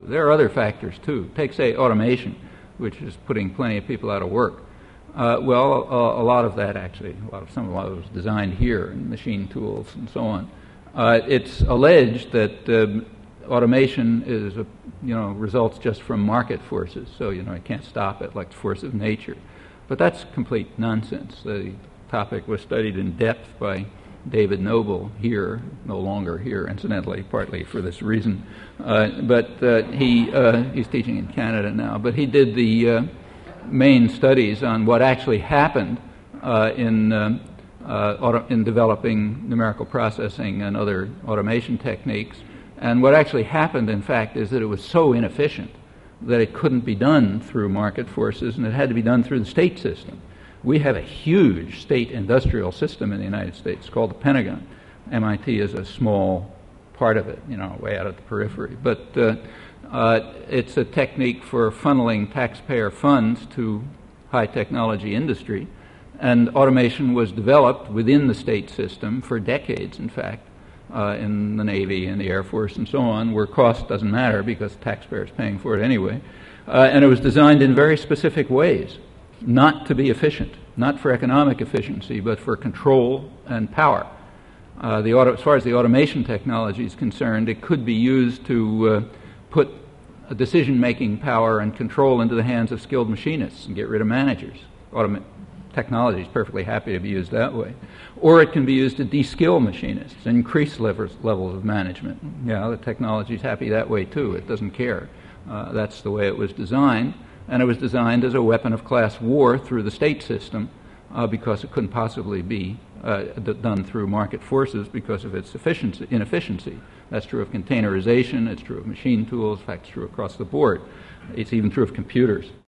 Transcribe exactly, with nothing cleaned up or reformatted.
There are other factors too. Take, say, automation, which is putting plenty of people out of work. Uh, well, uh, a lot of that actually, a lot of some of it was designed here, in machine tools and so on. Uh, it's alleged that um, automation is, a, you know, results just from market forces, so you know you can't stop it like the force of nature. But that's complete nonsense. The topic was studied in depth by David Noble here, no longer here, incidentally, partly for this reason. Uh, but uh, he uh, he's teaching in Canada now. But he did the uh, main studies on what actually happened uh, in uh, uh, auto- in developing numerical processing and other automation techniques. And what actually happened, in fact, is that it was so inefficient that it couldn't be done through market forces, and it had to be done through the state system. We have a huge state industrial system in the United States called the Pentagon. M I T is a small part of it, you know, way out at the periphery. But uh, uh, it's a technique for funneling taxpayer funds to high technology industry. And automation was developed within the state system for decades, in fact, uh, in the Navy and the Air Force and so on, where cost doesn't matter because the taxpayer is paying for it anyway. Uh, and it was designed in very specific ways, not to be efficient, not for economic efficiency, but for control and power. Uh, the auto, as far as the automation technology is concerned, it could be used to uh, put a decision-making power and control into the hands of skilled machinists and get rid of managers. Automa- technology is perfectly happy to be used that way. Or it can be used to de-skill machinists, increase levels, levels of management. Yeah, the technology is happy that way too. It doesn't care. Uh, that's the way it was designed. And it was designed as a weapon of class war through the state system uh, because it couldn't possibly be uh, d- done through market forces because of its efficiency, inefficiency. That's true of containerization, it's true of machine tools, in fact, it's true across the board. It's even true of computers.